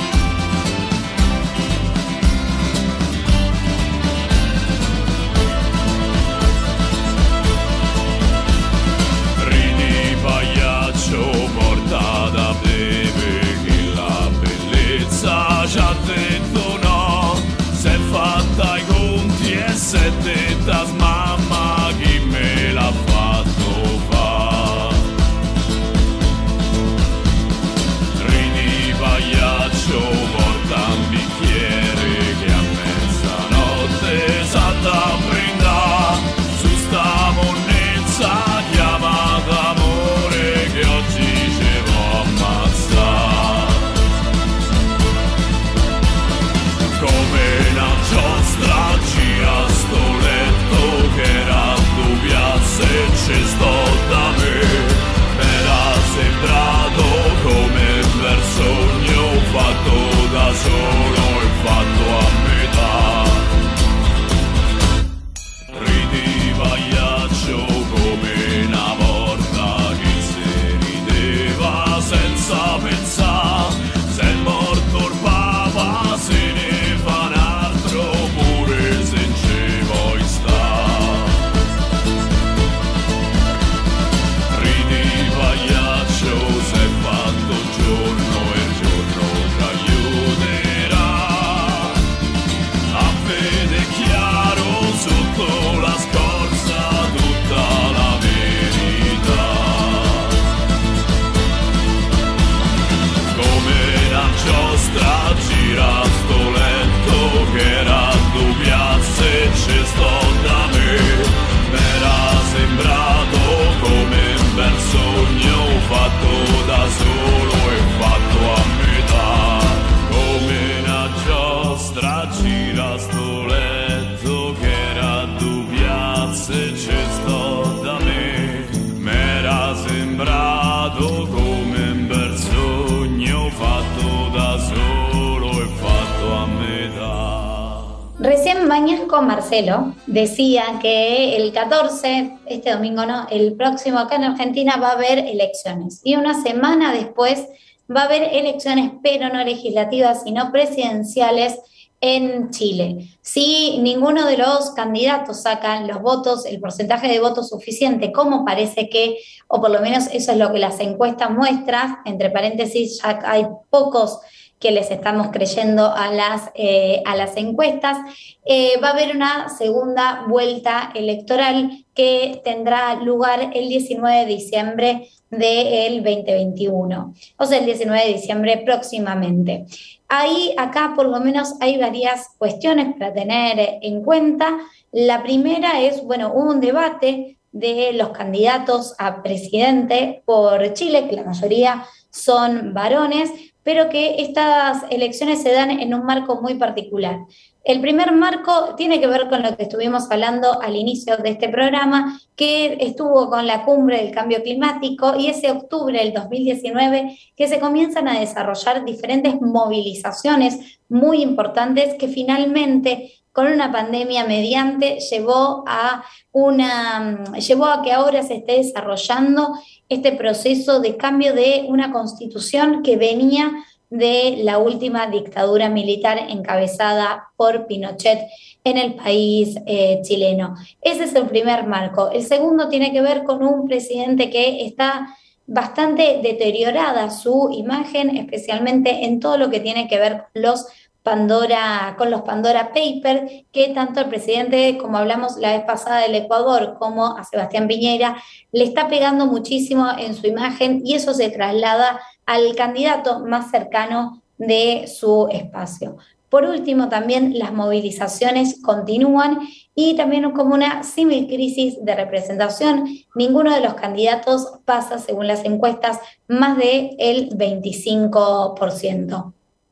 Porta da bere che la bellezza già detto no, se è fatta i conti e se dettas mamma chi me l'ha fatto fa. Ridi pagliaccio, porta un bicchiere che a mezzanotte sa da brindà su sta monnezza chiamata amore che oggi giostra gira sto letto che raddopia se ci sto da me, m'era sembrato come per sogno fatto da solo e fatto a metà. Ridi pagliaccio come una morta che si rideva senza pensare, se è morto il papa se ne fa una pure se ci vuoi sta. Ridi pagliaccio se è fatto giorno e il giorno ci aiuterà a vedere chiaro sotto la scorza tutta la verità. Come una giostra gira sto letto che raddopia se ci sto da me, m'era sembrato come un bel sogno fatto da solo e fatto a metà. Come una giostra gira sto letto che raddopia se ci sto da me, m'era sembrato come un bel sogno fatto da solo e fatto a metà. Recién Mañasco Marcelo decía que el catorce, este domingo no, el próximo acá en Argentina va a haber elecciones y una semana después va a haber elecciones, pero no legislativas, sino presidenciales en Chile. Si ninguno de los candidatos sacan los votos, el porcentaje de votos suficiente, como parece que, o por lo menos eso es lo que las encuestas muestran, entre paréntesis ya hay pocos que les estamos creyendo a las, eh, a las encuestas, eh, va a haber una segunda vuelta electoral que tendrá lugar el diecinueve de diciembre del veinte veintiuno, o sea, el diecinueve de diciembre próximamente. Ahí, acá por lo menos hay varias cuestiones para tener en cuenta. La primera es, bueno, hubo un debate de los candidatos a presidente por Chile, que la mayoría son varones, pero que estas elecciones se dan en un marco muy particular. El primer marco tiene que ver con lo que estuvimos hablando al inicio de este programa, que estuvo con la cumbre del cambio climático y ese octubre del dos mil diecinueve que se comienzan a desarrollar diferentes movilizaciones muy importantes que finalmente con una pandemia mediante llevó a, una, llevó a que ahora se esté desarrollando este proceso de cambio de una constitución que venía de la última dictadura militar encabezada por Pinochet en el país eh, chileno. Ese es el primer marco. El segundo tiene que ver con un presidente que está bastante deteriorada su imagen, especialmente en todo lo que tiene que ver con los Pandora, con los Pandora Papers, que tanto el presidente, como hablamos la vez pasada del Ecuador, como a Sebastián Piñera, le está pegando muchísimo en su imagen y eso se traslada al candidato más cercano de su espacio. Por último, también las movilizaciones continúan y también como una símil crisis de representación. Ninguno de los candidatos pasa, según las encuestas, más del veinticinco por ciento.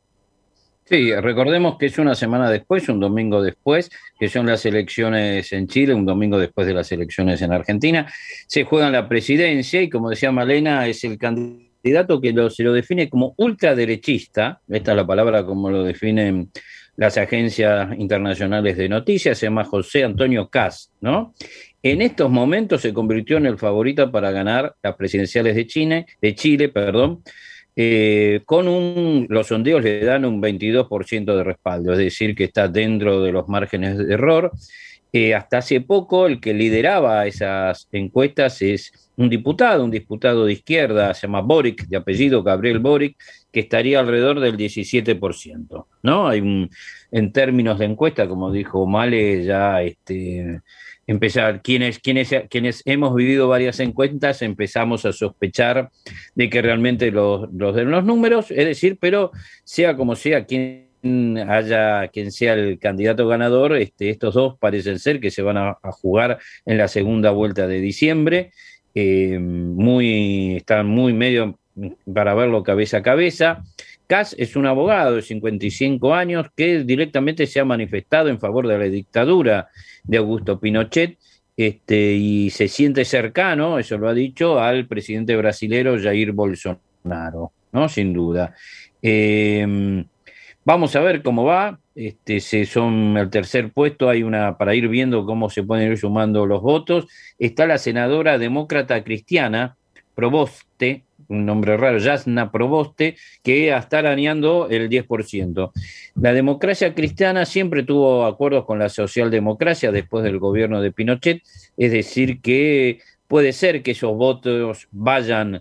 Sí, recordemos que es una semana después, un domingo después, que son las elecciones en Chile, un domingo después de las elecciones en Argentina. Se juega la presidencia y, como decía Malena, es el candidato que lo, se lo define como ultraderechista, esta es la palabra como lo definen las agencias internacionales de noticias, se llama José Antonio Kast, ¿no? En estos momentos se convirtió en el favorito para ganar las presidenciales de Chile, de Chile, perdón, Eh, con un, los sondeos le dan un veintidós por ciento de respaldo, es decir, que está dentro de los márgenes de error. Eh, hasta hace poco el que lideraba esas encuestas es un diputado, un diputado de izquierda, se llama Boric, de apellido Gabriel Boric, que estaría alrededor del diecisiete por ciento, ¿no? Hay un, en términos de encuesta, como dijo Male, ya este... empezar, quienes, quienes, quienes hemos vivido varias encuestas empezamos a sospechar de que realmente los, los den los números, es decir, pero sea como sea, quien haya, quien sea el candidato ganador, este, estos dos parecen ser que se van a, a jugar en la segunda vuelta de diciembre, eh, muy, están muy medio para verlo cabeza a cabeza. Kast es un abogado de cincuenta y cinco años que directamente se ha manifestado en favor de la dictadura de Augusto Pinochet este, y se siente cercano, eso lo ha dicho, al presidente brasilero Jair Bolsonaro, ¿no? Sin duda. Eh, vamos a ver cómo va. Este, se son el tercer puesto, hay una para ir viendo cómo se pueden ir sumando los votos. Está la senadora demócrata cristiana Proboste, un nombre raro, Jasna Proboste, que está arañando el diez por ciento. La democracia cristiana siempre tuvo acuerdos con la socialdemocracia después del gobierno de Pinochet, es decir, que puede ser que esos votos vayan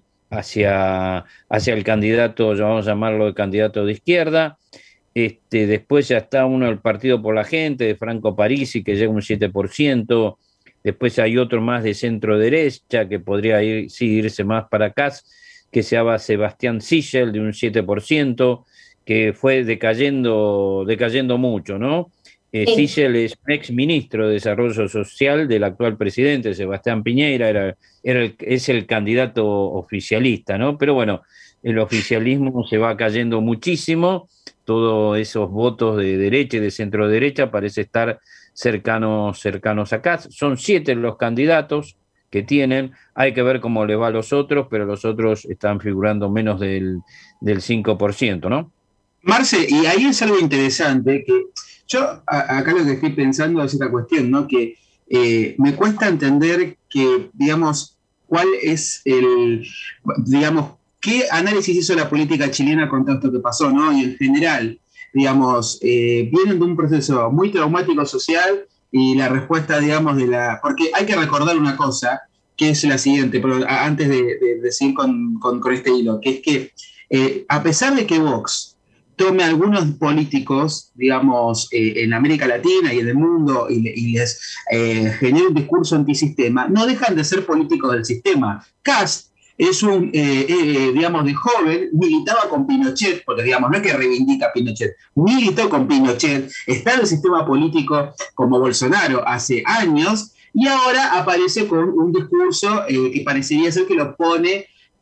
hacia, hacia el candidato, vamos a llamarlo el candidato de izquierda. Este, después ya está uno del Partido por la Gente, de Franco Parisi, que llega a un siete por ciento. Después hay otro más de centro derecha, que podría ir, sí, irse más para acá, que se llama Sebastián Sichel, de un siete por ciento, que fue decayendo, decayendo mucho, ¿no? Eh, sí. Sichel es un ex ministro de Desarrollo Social del actual presidente, Sebastián Piñera, era, era el, es el candidato oficialista, ¿no? Pero bueno, el oficialismo se va cayendo muchísimo, todos esos votos de derecha y de centro derecha parece estar cercanos, cercanos acá. Son siete los candidatos que tienen, hay que ver cómo le va a los otros, pero los otros están figurando menos del, del cinco por ciento, ¿no? Marce, y ahí es algo interesante, que yo a, acá lo que estoy pensando es esta cuestión, ¿no? Que eh, me cuesta entender que, digamos, cuál es el, digamos, qué análisis hizo la política chilena con todo esto que pasó, ¿no? Y en general, digamos, eh, vienen de un proceso muy traumático social y la respuesta, digamos, de la... Porque hay que recordar una cosa, que es la siguiente, pero antes de, de, de seguir con, con, con este hilo, que es que eh, a pesar de que Vox tome algunos políticos, digamos, eh, en América Latina y en el mundo y, y les eh, genere un discurso antisistema, no dejan de ser políticos del sistema. Kast es un, eh, eh, digamos, de joven, militaba con Pinochet, porque, digamos, no es que reivindica a Pinochet, militó con Pinochet, está en el sistema político como Bolsonaro hace años, y ahora aparece con un discurso eh, que parecería ser que lo pone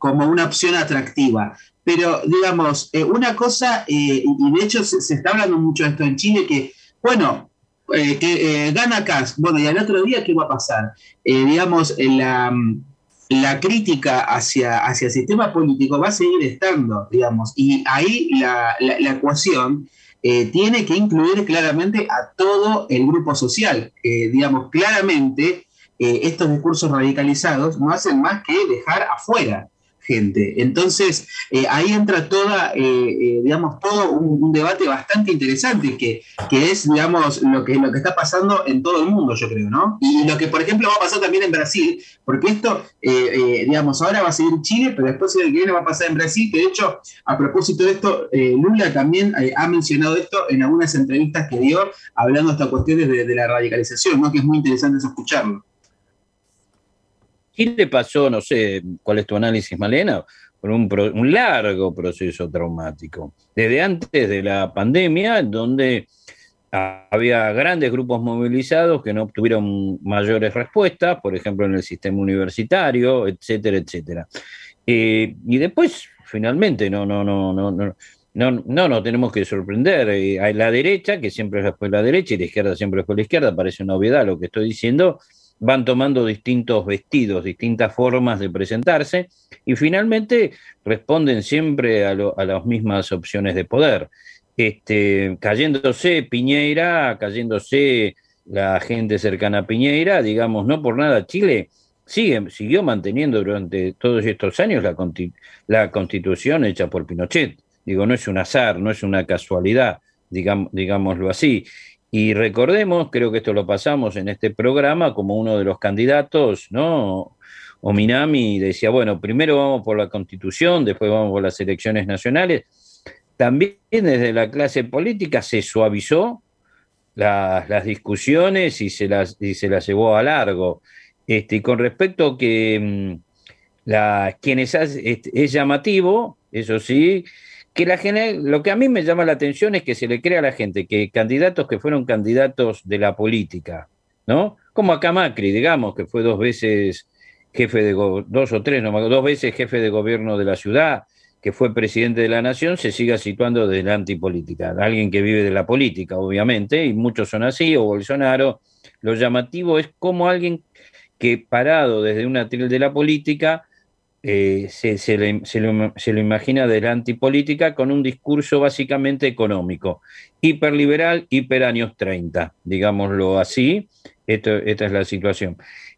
como una opción atractiva. Pero, digamos, eh, una cosa, eh, y de hecho se, se está hablando mucho de esto en Chile, que, bueno, eh, que eh, gana Kast, bueno, y al otro día, ¿qué va a pasar? Eh, digamos, la, la crítica hacia, hacia el sistema político va a seguir estando, digamos, y ahí la, la, la ecuación eh, tiene que incluir claramente a todo el grupo social. Eh, digamos, claramente eh, estos discursos radicalizados no hacen más que dejar afuera gente. Entonces, eh, ahí entra toda, eh, eh, digamos, todo un, un debate bastante interesante que, que es, digamos, lo que, lo que está pasando en todo el mundo, yo creo, ¿no? Y lo que, por ejemplo, va a pasar también en Brasil, porque esto, eh, eh, digamos, ahora va a seguir en Chile, pero después el que viene va a pasar en Brasil, que de hecho, a propósito de esto, eh, Lula también eh, ha mencionado esto en algunas entrevistas que dio, hablando de estas cuestiones de, de la radicalización, ¿no? Que es muy interesante eso escucharlo. Chile pasó, no sé, ¿cuál es tu análisis, Malena? Por un, pro, un largo proceso traumático. Desde antes de la pandemia, donde había grandes grupos movilizados que no obtuvieron mayores respuestas, por ejemplo, en el sistema universitario, etcétera, etcétera. Eh, y después, finalmente, no, no, no, no, no. No, no nos tenemos que sorprender. Eh, hay la derecha, que siempre fue la derecha, y la izquierda siempre fue la izquierda, parece una obviedad lo que estoy diciendo, van tomando distintos vestidos, distintas formas de presentarse, y finalmente responden siempre a, lo, a las mismas opciones de poder. Este, cayéndose Piñera, cayéndose la gente cercana a Piñera, digamos, no por nada Chile sigue, siguió manteniendo durante todos estos años la, la constitución hecha por Pinochet. Digo, no es un azar, no es una casualidad, digamos, digámoslo así. Y recordemos, creo que esto lo pasamos en este programa, como uno de los candidatos, ¿no? Ominami decía, bueno, primero vamos por la Constitución, después vamos por las elecciones nacionales. También desde la clase política se suavizó la, las discusiones y se las, y se las llevó a largo. Este, y con respecto a que la, quienes hace, este, es llamativo, eso sí, que la gente, lo que a mí me llama la atención es que se le cree a la gente que candidatos que fueron candidatos de la política, ¿no? Como acá Macri, digamos, que fue dos veces jefe de, dos o tres, no, dos veces jefe de gobierno de la ciudad, que fue presidente de la nación, se siga situando desde la antipolítica. Alguien que vive de la política, obviamente, y muchos son así, o Bolsonaro. Lo llamativo es como alguien que parado desde un atril de la política, Eh, se, se, le, se, lo, se lo imagina de la antipolítica con un discurso básicamente económico, hiperliberal, hiper años treinta, digámoslo así. Esto, esta es la situación.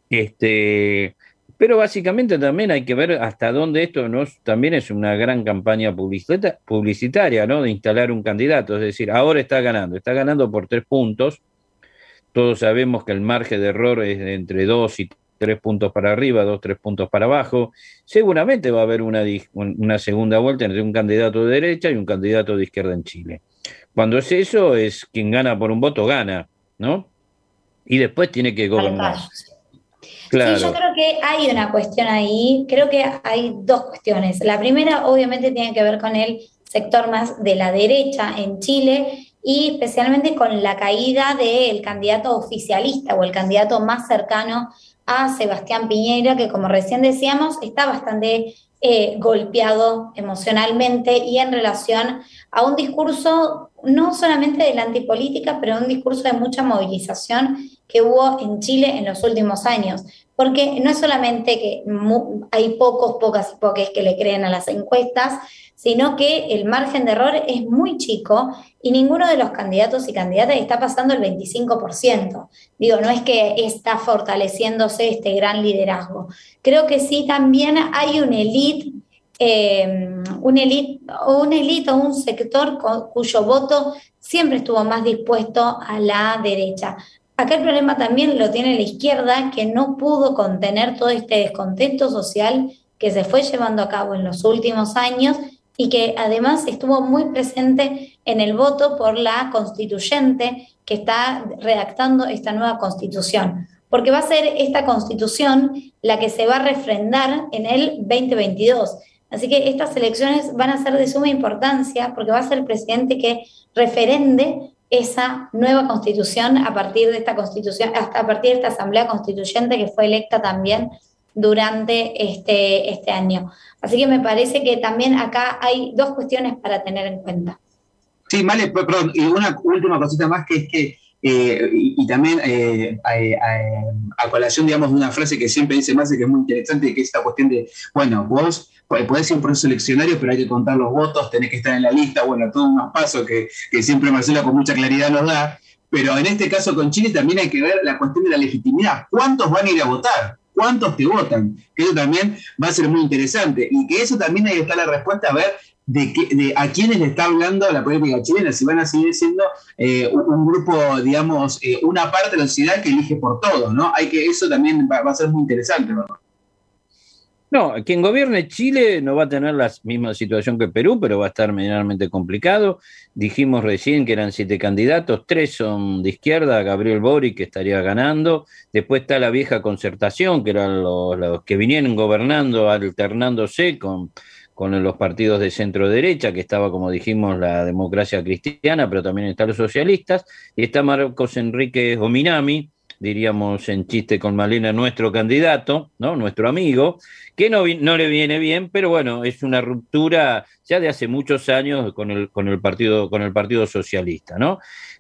Este, pero básicamente también hay que ver hasta dónde esto no también es una gran campaña publicita, publicitaria, ¿no? De instalar un candidato, es decir, ahora está ganando, está ganando por tres puntos. Todos sabemos que el margen de error es de entre dos y tres puntos para arriba, dos, tres puntos para abajo. Seguramente va a haber una, una segunda vuelta entre un candidato de derecha y un candidato de izquierda en Chile. Cuando es eso, es quien gana por un voto, gana, ¿no? Y después tiene que gobernar. Claro. Sí, yo creo que hay una cuestión ahí, creo que hay dos cuestiones. La primera, obviamente, tiene que ver con el sector más de la derecha en Chile, y especialmente con la caída del candidato oficialista o el candidato más cercano a Sebastián Piñera, que como recién decíamos, está bastante eh, golpeado emocionalmente y en relación a un discurso no solamente de la antipolítica, pero un discurso de mucha movilización que hubo en Chile en los últimos años. Porque no es solamente que hay pocos, pocas y pocas que le creen a las encuestas, sino que el margen de error es muy chico y ninguno de los candidatos y candidatas está pasando el veinticinco por ciento. Digo, no es que está fortaleciéndose este gran liderazgo. Creo que sí también hay una élite, eh, un élite o un élite o un sector con, cuyo voto siempre estuvo más dispuesto a la derecha. Acá el problema también lo tiene la izquierda, que no pudo contener todo este descontento social que se fue llevando a cabo en los últimos años y que además estuvo muy presente en el voto por la constituyente que está redactando esta nueva constitución. Porque va a ser esta constitución la que se va a refrendar en el veinte veintidós. Así que estas elecciones van a ser de suma importancia porque va a ser el presidente que referende esa nueva constitución a partir de esta constitución, hasta a partir de esta asamblea constituyente que fue electa también durante este, este año. Así que me parece que también acá hay dos cuestiones para tener en cuenta. Sí, vale, perdón, y una última cosita más que es que, eh, y, y también eh, a, a, a colación, digamos, de una frase que siempre dice Marce, que es muy interesante, que es esta cuestión de, bueno, vos podés ir a un proceso eleccionario, pero hay que contar los votos, tenés que estar en la lista, bueno, todos unos pasos que, que siempre Marcela con mucha claridad nos da, pero en este caso con Chile también hay que ver la cuestión de la legitimidad. ¿Cuántos van a ir a votar? ¿Cuántos te votan? Que eso también va a ser muy interesante, y que eso también ahí está la respuesta a ver de, que, de a quiénes le está hablando la política chilena, si van a seguir siendo eh, un, un grupo, digamos, eh, una parte de la sociedad que elige por todos, ¿no? Hay que, eso también va, va a ser muy interesante, ¿no? No, quien gobierne Chile no va a tener la misma situación que Perú, pero va a estar medianamente complicado. Dijimos recién que eran siete candidatos, tres son de izquierda, Gabriel Boric, que estaría ganando. Después está la vieja concertación, que eran los, los que vinieron gobernando, alternándose con, con los partidos de centro-derecha, que estaba, como dijimos, la democracia cristiana, pero también están los socialistas. Y está Marcos Enrique Ominami, diríamos en chiste con Malena, nuestro candidato, ¿no? Nuestro amigo, que no, no le viene bien, pero bueno, es una ruptura ya de hace muchos años con el, con el, partido, con el Partido Socialista, ¿no?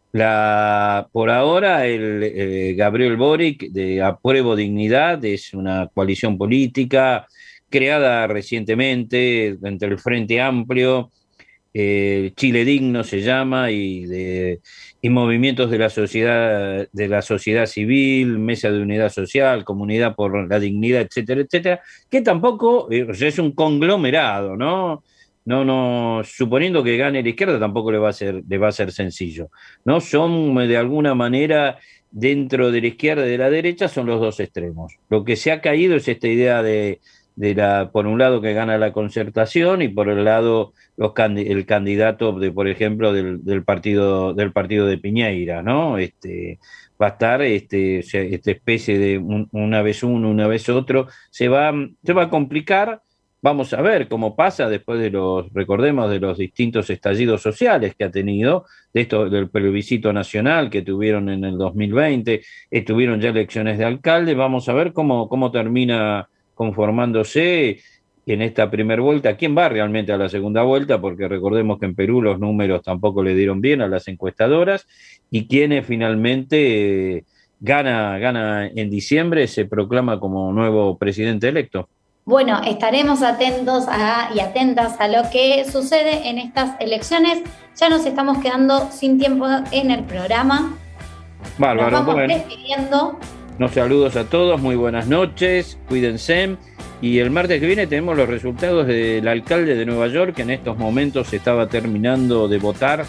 La, por ahora, el eh, Gabriel Boric, de Apruebo Dignidad, es una coalición política creada recientemente entre el Frente Amplio, eh, Chile Digno se llama, y de y movimientos de la sociedad de la sociedad civil, Mesa de Unidad Social, Comunidad por la Dignidad, etcétera, etcétera, que tampoco eh, es un conglomerado, ¿no? No, no, suponiendo que gane la izquierda tampoco le va a ser, le va a ser sencillo, ¿no? Son de alguna manera dentro de la izquierda y de la derecha son los dos extremos. Lo que se ha caído es esta idea de de la, por un lado que gana la concertación y por el lado los el candidato de, por ejemplo, del, del partido del partido de Piñeira, ¿no? Este va a estar este esta especie de un, una vez uno, una vez otro, se va se va a complicar. Vamos a ver cómo pasa después de los, recordemos, de los distintos estallidos sociales que ha tenido, de esto del plebiscito nacional que tuvieron en el dos mil veinte, estuvieron ya elecciones de alcalde. Vamos a ver cómo cómo termina conformándose en esta primera vuelta, quién va realmente a la segunda vuelta, porque recordemos que en Perú los números tampoco le dieron bien a las encuestadoras, y quién finalmente eh, gana, gana en diciembre, se proclama como nuevo presidente electo. Bueno, estaremos atentos a, y atentas a lo que sucede en estas elecciones. Ya nos estamos quedando sin tiempo en el programa. Bárbaro, nos vamos bueno. despidiendo. Nos saludos a todos, muy buenas noches, cuídense, y el martes que viene tenemos los resultados del alcalde de Nueva York, que en estos momentos se estaba terminando de votar,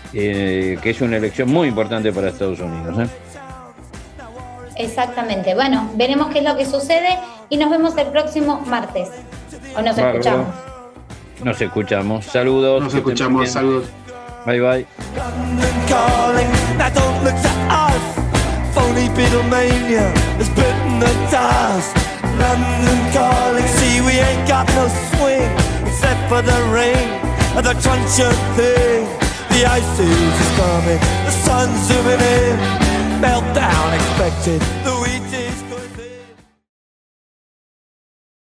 eh, que es una elección muy importante para Estados Unidos, ¿eh? Exactamente, bueno, veremos qué es lo que sucede y nos vemos el próximo martes, o nos Bárbaro. escuchamos. Nos escuchamos, saludos. Nos escuchamos, saludos. Bye bye. Phony Beatlemania has bitten the dust. London calling, see we ain't got no swing except for the rain and the crunch of thing. The ice age is coming, the sun's zooming in, meltdown expected, the wheat is